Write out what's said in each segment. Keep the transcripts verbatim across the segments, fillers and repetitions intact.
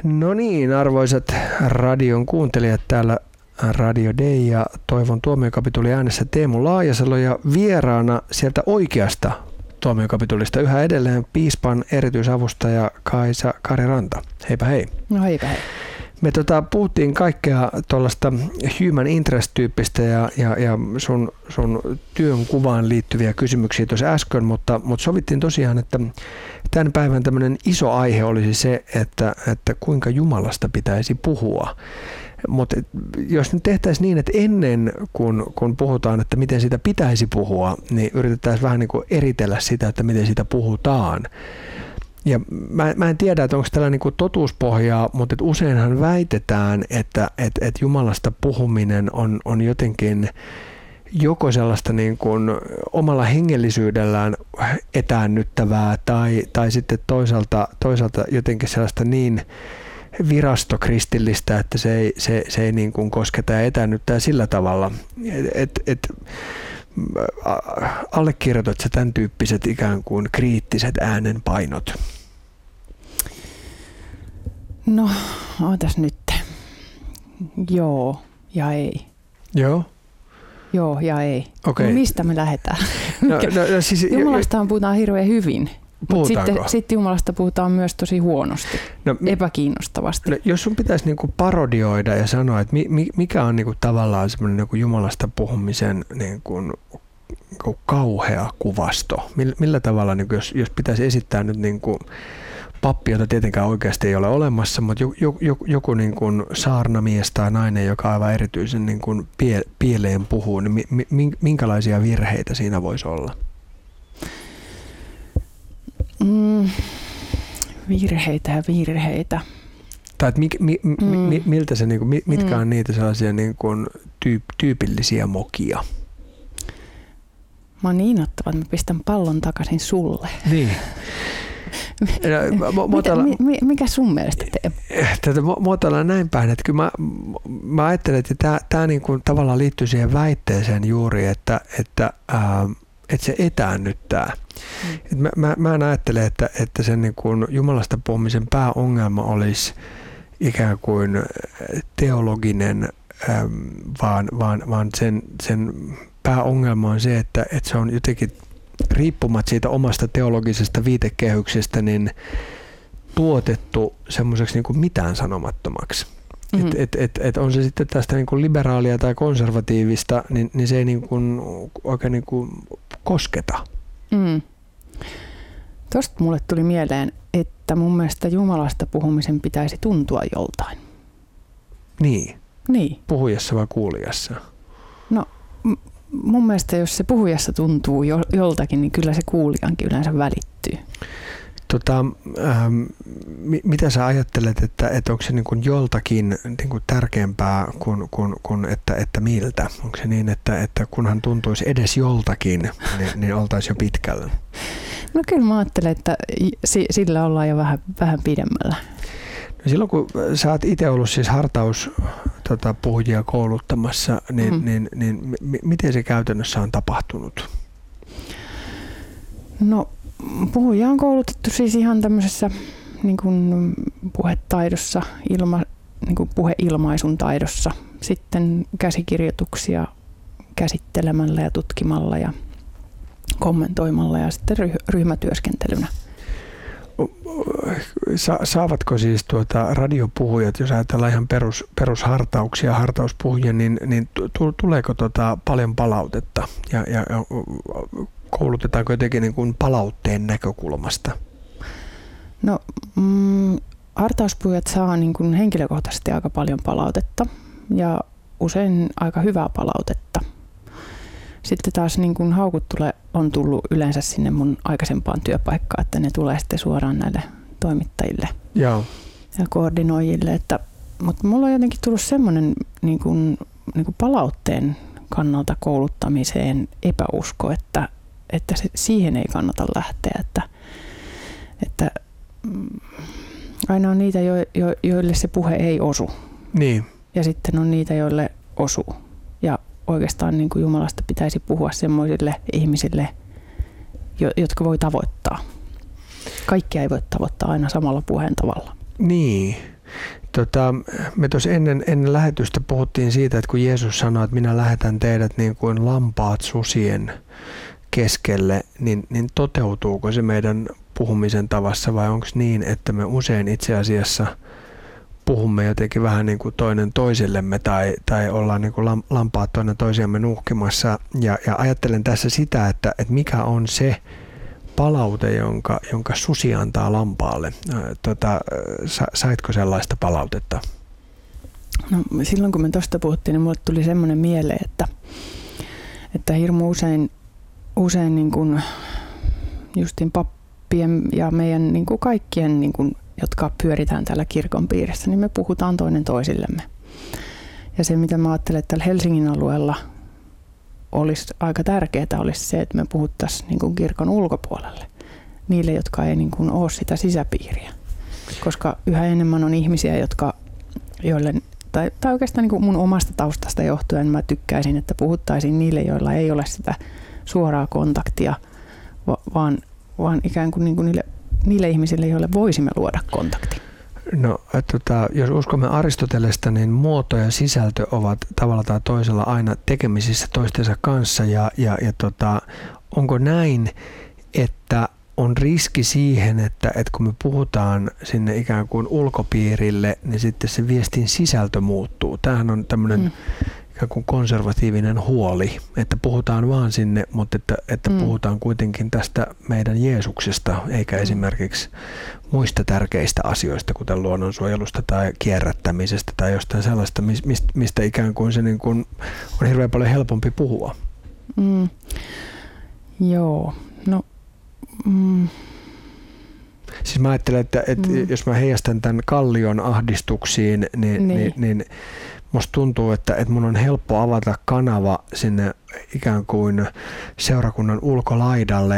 No niin, arvoisat radion kuuntelijat, täällä Radio Day ja Toivon tuomiokapituli äänessä Teemu Laajasalo ja vieraana sieltä oikeasta tuomiokapitulista yhä edelleen piispan erityisavustaja Kaisa Kari Ranta. Heipä hei. No heipä hei. Me tota, puhuttiin kaikkea tuollaista human interest-tyyppistä ja, ja, ja sun, sun työn kuvaan liittyviä kysymyksiä tuossa äsken, mutta, mutta sovittiin tosiaan, että tämän päivän tämmöinen iso aihe olisi se, että, että kuinka Jumalasta pitäisi puhua. Mutta jos nyt tehtäisiin niin, että ennen kuin kun puhutaan, että miten sitä pitäisi puhua, niin yritetään vähän niin kuin eritellä sitä, että miten sitä puhutaan. Ja mä, mä en tiedä, että onko tällä niin kuin totuuspohjaa, mutta useinhan väitetään, että, että, että Jumalasta puhuminen on, on jotenkin joko sellaista niin kuin omalla hengellisyydellään etäännyttävää tai, tai sitten toisaalta, toisaalta jotenkin sellaista niin virastokristillistä, että se ei, se, se ei niin kuin kosketa ja etäännyttää sillä tavalla, että et, allekirjoitat sä tämän tyyppiset ikään kuin kriittiset äänenpainot? No, ootas nyt. Joo ja ei. Joo? Joo ja ei. Okay. No mistä me lähdetään? No, no, no, siis, Jumalastahan puhutaan hirveän hyvin. Mutta sitten, sitten Jumalasta puhutaan myös tosi huonosti, no, epäkiinnostavasti. No, jos sun pitäisi niinku parodioida ja sanoa, että mi, mikä on niinku tavallaan semmoinen niinku Jumalasta puhumisen niinku, niinku kauhea kuvasto, millä, millä tavalla, niinku, jos, jos pitäisi esittää nyt niinku pappi, jota tietenkään oikeasti ei ole olemassa, mutta joku, joku, joku niinku saarnamies tai nainen, joka aivan erityisen niinku pie, pieleen puhuu, niin mi, mi, minkälaisia virheitä siinä voisi olla? Mm, virheitä ja virheitä. Tai että mi, mi, mm. mi, miltä se, niinku, mitkä on mm. niitä sellaisia niinku, tyyp, tyypillisiä mokia? Mä oon niin ottava, että mä pistän pallon takaisin sulle. Niin. No, Mitä, mi, mikä sun mielestä Teemu? Tätä muotoillaan näin päin, että kyllä mä, mä ajattelen, että tämä, tämä niinku tavallaan liittyy siihen väitteeseen juuri, että, että ää, että se etäännyttää. Mm. Et mä, mä, mä en ajattele, että, että sen niin kuin Jumalasta puhumisen pääongelma olisi ikään kuin teologinen, äm, vaan, vaan, vaan sen, sen pääongelma on se, että, että se on jotenkin riippumatta siitä omasta teologisesta viitekehyksestä niin tuotettu semmoiseksi niin kuin mitään sanomattomaksi. Mm-hmm. Et, et, et, et on se sitten tästä niin kuin liberaalia tai konservatiivista, niin, niin se ei niin kuin oikein niin kuin kosketa. Mm. Tuosta mulle tuli mieleen, että mun mielestä Jumalasta puhumisen pitäisi tuntua joltain. Niin? Niin. Puhujassa vai kuulijassa? No m- mun mielestä jos se puhujassa tuntuu jo, joltakin, niin kyllä se kuulijankin yleensä välittyy. Tota, ähm, mitä sä ajattelet, että, että onko se niin kuin joltakin niin kuin tärkeämpää kuin, kuin, kuin että, että miltä? Onko se niin, että, että kunhan tuntuisi edes joltakin, niin, niin oltaisiin jo pitkällä? No kyllä mä ajattelen, että sillä ollaan jo vähän, vähän pidemmällä. No silloin kun sä oot itse ollut siis hartaus tota, puhujia kouluttamassa, niin, mm-hmm. niin, niin m- miten se käytännössä on tapahtunut? No puhujia on koulutettu siis ihan tämmöisessä niin kuin puhetaidossa, ilma, niin kuin puheilmaisun taidossa, sitten käsikirjoituksia käsittelemällä ja tutkimalla ja kommentoimalla ja sitten ryhmätyöskentelynä. Sa- saavatko siis tuota radiopuhujat, jos ajatellaan ihan perus, perushartauksia, hartauspuhujia, niin, niin t- tuleeko tuota paljon palautetta ja, ja, ja koulutetaanko jotenkin niin kuin palautteen näkökulmasta? No mm, hartauspuhujat saa niin kuin henkilökohtaisesti aika paljon palautetta ja usein aika hyvää palautetta. Sitten taas niin kuin haukut tulee, on tullut yleensä sinne mun aikaisempaan työpaikkaan, että ne tulee sitten suoraan näille toimittajille Joo. ja koordinoijille. Että, mutta mulla on jotenkin tullut semmoinen niin kuin, niin kuin palautteen kannalta kouluttamiseen epäusko, että, että se, siihen ei kannata lähteä. Että, että, aina on niitä, jo, jo, joille se puhe ei osu. Niin. Ja sitten on niitä, joille osuu. Ja oikeastaan niin kuin Jumalasta pitäisi puhua semmoisille ihmisille, jotka voi tavoittaa. Kaikkia ei voi tavoittaa aina samalla puheen tavalla. Niin. Tota, me tuossa ennen, ennen lähetystä puhuttiin siitä, että kun Jeesus sanoi, että minä lähetän teidät niin kuin lampaat susien keskelle, niin, niin toteutuuko se meidän puhumisen tavassa vai onko niin, että me usein itse asiassa puhumme jotenkin vähän niin kuin toinen toisellemme tai, tai ollaan niin kuin lampaat toinen toisiamme nuhkimassa. Ja, ja ajattelen tässä sitä, että, että mikä on se palaute, jonka, jonka susi antaa lampaalle. Tota, sa, saitko sellaista palautetta? No, silloin kun me tuosta puhuttiin, niin mulle tuli semmoinen mieleen, että, että hirmu usein, usein niin kuin justiin pappien ja meidän niin kuin kaikkien, niin kuin, jotka pyöritään täällä kirkon piirissä, niin me puhutaan toinen toisillemme. Ja se, mitä mä ajattelen, että täällä Helsingin alueella olisi aika tärkeää, olisi se, että me puhuttaisiin niin kuin kirkon ulkopuolelle niille, jotka ei niin kuin ole sitä sisäpiiriä. Koska yhä enemmän on ihmisiä, jotka, joille, tai, tai oikeastaan niin kuin mun omasta taustasta johtuen mä tykkäisin, että puhuttaisiin niille, joilla ei ole sitä suoraa kontaktia, vaan, vaan ikään kuin, niin kuin niille, niille ihmisille, joille voisimme luoda kontakti. No, tota, jos uskomme Aristotelesta, niin muoto ja sisältö ovat tavalla tai toisella aina tekemisissä toistensa kanssa. Ja, ja, ja tota, onko näin, että on riski siihen, että, että kun me puhutaan sinne ikään kuin ulkopiirille, niin sitten se viestin sisältö muuttuu. Tämähän on tämmöinen mm. ikään kuin konservatiivinen huoli, että puhutaan vaan sinne, mutta että, että mm. puhutaan kuitenkin tästä meidän Jeesuksesta, eikä mm. esimerkiksi muista tärkeistä asioista, kuten luonnonsuojelusta tai kierrättämisestä tai jostain sellaista, mistä ikään kuin se niin kuin on hirveän paljon helpompi puhua. Mm. Joo, no... Mm. Siis mä ajattelen, että, että mm. jos mä heijastan tämän Kallion ahdistuksiin, niin, niin. niin, niin musta tuntuu, että, että mun on helppo avata kanava sinne ikään kuin seurakunnan ulkolaidalle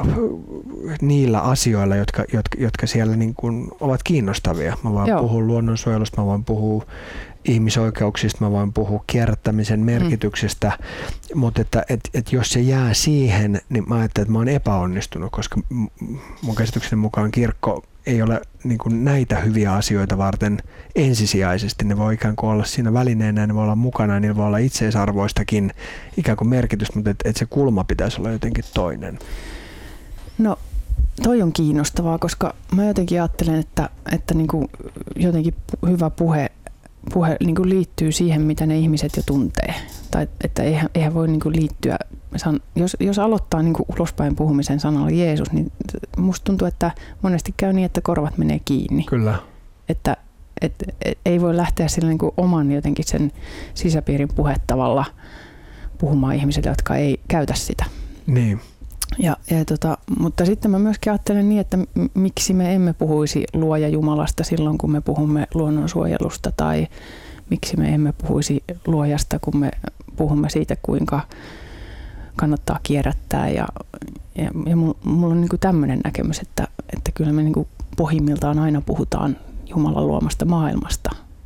niillä asioilla, jotka, jotka, jotka siellä niin kuin ovat kiinnostavia. Mä voin Joo. puhua luonnonsuojelusta, mä voin puhua ihmisoikeuksista, mä voin puhua kierrättämisen merkityksestä, mm. mutta että, et, et jos se jää siihen, niin mä ajattelen, että mä oon epäonnistunut, koska mun käsityksen mukaan kirkko ei ole niin kuin näitä hyviä asioita varten ensisijaisesti. Ne voi ikään kuin olla siinä välineenä, ne voi olla mukana, niillä voi olla itseisarvoistakin ikään kuin merkitystä, mutta että et se kulma pitäisi olla jotenkin toinen. No toi on kiinnostavaa, koska mä jotenkin ajattelen, että, että niin kuin jotenkin hyvä puhe, puhe niin kuin liittyy siihen, mitä ne ihmiset jo tuntee. Tai että eihän, eihän voi niin kuin liittyä, jos, jos aloittaa niin kuin ulospäin puhumisen sanalla Jeesus, niin musta tuntuu, että monesti käy niin, että korvat menee kiinni. Kyllä. Että et, et, ei voi lähteä sillä niin kuin oman jotenkin sen sisäpiirin puhettavalla puhumaan ihmisille, jotka ei käytä sitä. Niin. Ja, ja tota, mutta sitten mä myöskin ajattelen niin, että miksi me emme puhuisi Luoja Jumalasta silloin, kun me puhumme luonnonsuojelusta, tai miksi me emme puhuisi Luojasta, kun me puhumme siitä, kuinka kannattaa kierrättää. Ja, ja, ja mulla on niin kuin tämmöinen näkemys, että, että kyllä me niin kuin pohjimmiltaan aina puhutaan Jumalan luomasta maailmasta.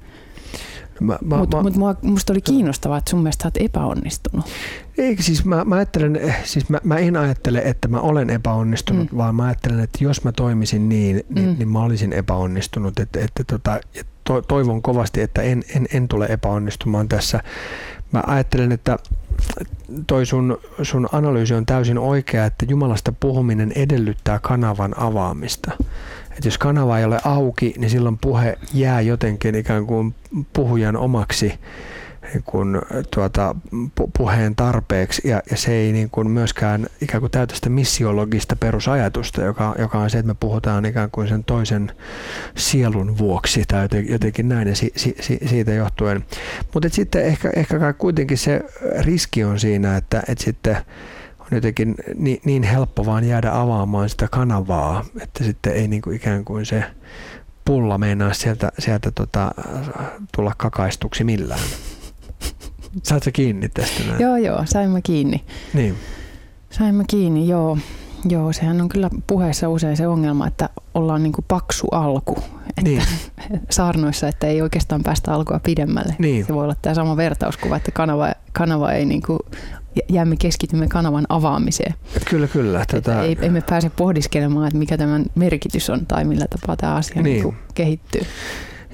Mutta mut musta oli kiinnostavaa, että sun mielestä sä oot epäonnistunut. Eikö siis mä, mä ajattelen, siis mä, mä en ajattele, että mä olen epäonnistunut, mm. vaan mä ajattelen, että jos mä toimisin niin, niin, mm. niin mä olisin epäonnistunut. Että, että tota, to, toivon kovasti, että en, en, en tule epäonnistumaan tässä. Mä ajattelen, että toi sun, sun analyysi on täysin oikea, että Jumalasta puhuminen edellyttää kanavan avaamista. Että jos kanava ei ole auki, niin silloin puhe jää jotenkin ikään kuin puhujan omaksi niin kuin, tuota, pu- puheen tarpeeksi, ja, ja se ei niin kuin myöskään ikään kuin täytä sitä missiologista perusajatusta, joka, joka on se, että me puhutaan ikään kuin sen toisen sielun vuoksi tai jotenkin näin, ja si, si, si, siitä johtuen. Mutta sitten ehkä, ehkä kuitenkin se riski on siinä, että, että sitten on jotenkin niin, niin helppo vaan jäädä avaamaan sitä kanavaa, että sitten ei niin kuin ikään kuin se pulla meinaa sieltä, sieltä tota, tulla kakaistuksi millään. Saat sä kiinni tästä näin? Joo, joo, sain mä kiinni. Niin. Sain mä kiinni, joo. Joo, sehän on kyllä puheessa usein se ongelma, että ollaan niin kuin paksu alku. Että niin. Saarnoissa, että ei oikeastaan päästä alkua pidemmälle. Niin. Se voi olla tämä sama vertauskuva, että kanava, kanava ei niin kuin, jäämme keskitymme kanavan avaamiseen. Kyllä, kyllä. Tätä... Ei, emme pääse pohdiskelemaan, että mikä tämän merkitys on tai millä tapaa tämä asia niin. Niin kuin kehittyy.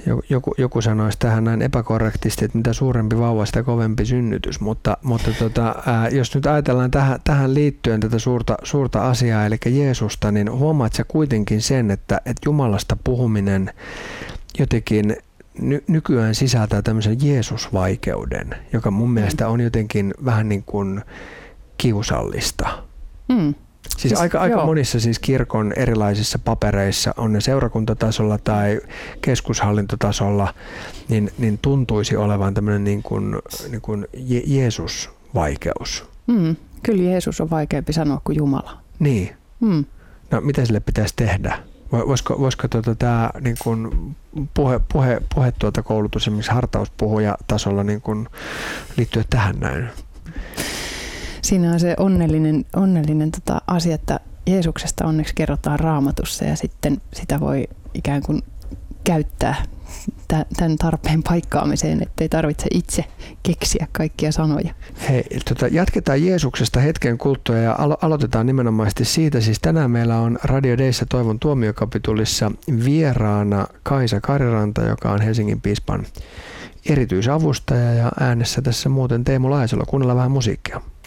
Joku, joku sanoisi tähän näin epäkorrektisti, että mitä suurempi vauva, sitä kovempi synnytys, mutta, mutta tota, ää, jos nyt ajatellaan tähän, tähän liittyen tätä suurta, suurta asiaa, eli Jeesusta, niin huomaat sä kuitenkin sen, että, että Jumalasta puhuminen jotenkin ny, nykyään sisältää tämmöisen Jeesus-vaikeuden, joka mun mm. mielestä on jotenkin vähän niin kuin kiusallista. Mm. Siis, siis aika, aika monissa siis kirkon erilaisissa papereissa, on ne seurakuntatasolla tai keskushallintotasolla, niin, niin tuntuisi olevan tämmöinen niin kuin, niin kuin Je- Jeesus-vaikeus. Mm, kyllä Jeesus on vaikeampi sanoa kuin Jumala. Niin. Mm. No mitä sille pitäisi tehdä? Voisiko, voisiko tuota, tämä niin kuin puhe, puhe, puhe tuota koulutus esimerkiksi hartauspuhujatasolla niin kuin liittyä tähän näin? Siinä on se onnellinen, onnellinen tota asia, että Jeesuksesta onneksi kerrotaan Raamatussa ja sitten sitä voi ikään kuin käyttää tämän tarpeen paikkaamiseen, ettei tarvitse itse keksiä kaikkia sanoja. Hei, tota, jatketaan Jeesuksesta hetken kuluttua ja alo- aloitetaan nimenomaisesti siitä. Siis tänään meillä on Radio Dayssä Toivon tuomiokapitulissa vieraana Kaisa Kariranta, joka on Helsingin piispan erityisavustaja, ja äänessä tässä muuten Teemu Laisalo. Kuunnellaan vähän musiikkia.